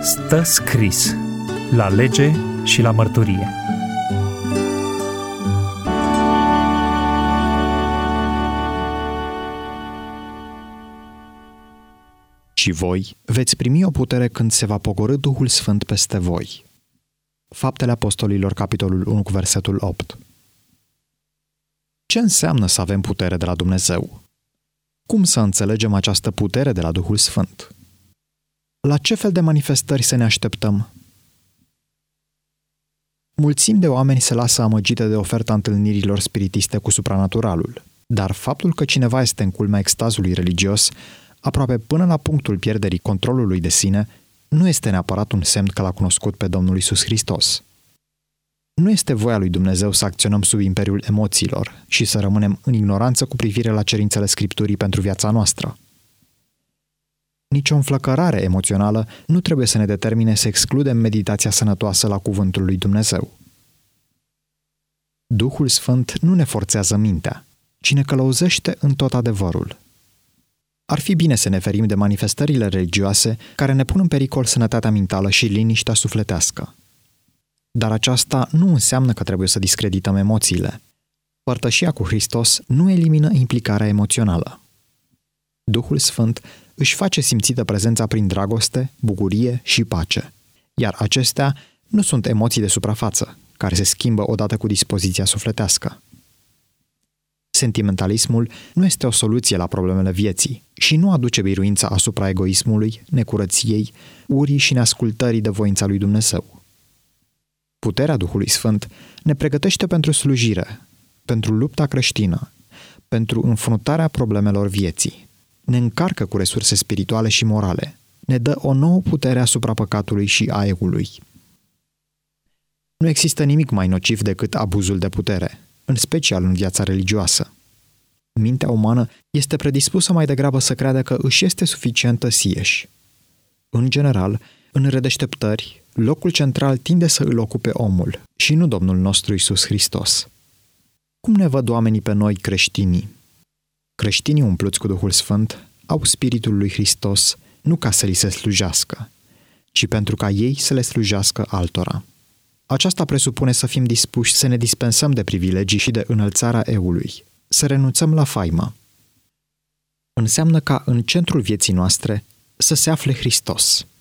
Stă scris la lege și la mărturie. Și voi veți primi o putere când se va pogorî Duhul Sfânt peste voi. Faptele Apostolilor, capitolul 1, cu versetul 8. Ce înseamnă să avem putere de la Dumnezeu? Cum să înțelegem această putere de la Duhul Sfânt? La ce fel de manifestări să ne așteptăm? Mulțimi de oameni se lasă amăgite de oferta întâlnirilor spiritiste cu supranaturalul, dar faptul că cineva este în culmea extazului religios, aproape până la punctul pierderii controlului de sine, nu este neapărat un semn că l-a cunoscut pe Domnul Iisus Hristos. Nu este voia lui Dumnezeu să acționăm sub imperiul emoțiilor și să rămânem în ignoranță cu privire la cerințele Scripturii pentru viața noastră. Nici o înflăcărare emoțională nu trebuie să ne determine să excludem meditația sănătoasă la cuvântul lui Dumnezeu. Duhul Sfânt nu ne forțează mintea, ci ne călăuzește în tot adevărul. Ar fi bine să ne ferim de manifestările religioase care ne pun în pericol sănătatea mentală și liniștea sufletească. Dar aceasta nu înseamnă că trebuie să discredităm emoțiile. Părtășia cu Hristos nu elimină implicarea emoțională. Duhul Sfânt își face simțită prezența prin dragoste, bucurie și pace, iar acestea nu sunt emoții de suprafață, care se schimbă odată cu dispoziția sufletească. Sentimentalismul nu este o soluție la problemele vieții și nu aduce biruința asupra egoismului, necurăției, urii și neascultării de voința lui Dumnezeu. Puterea Duhului Sfânt ne pregătește pentru slujire, pentru lupta creștină, pentru înfruntarea problemelor vieții. Ne încarcă cu resurse spirituale și morale. Ne dă o nouă putere asupra păcatului și a eului. Nu există nimic mai nociv decât abuzul de putere, în special în viața religioasă. Mintea umană este predispusă mai degrabă să creadă că își este suficientă sieși. În general, în redeșteptări, locul central tinde să îl ocupe omul și nu Domnul nostru Iisus Hristos. Cum ne văd oamenii pe noi, creștinii? Creștinii umpluți cu Duhul Sfânt au Spiritul lui Hristos nu ca să li se slujească, ci pentru ca ei să le slujească altora. Aceasta presupune să fim dispuși să ne dispensăm de privilegii și de înălțarea eului, să renunțăm la faimă. Înseamnă ca în centrul vieții noastre să se afle Hristos.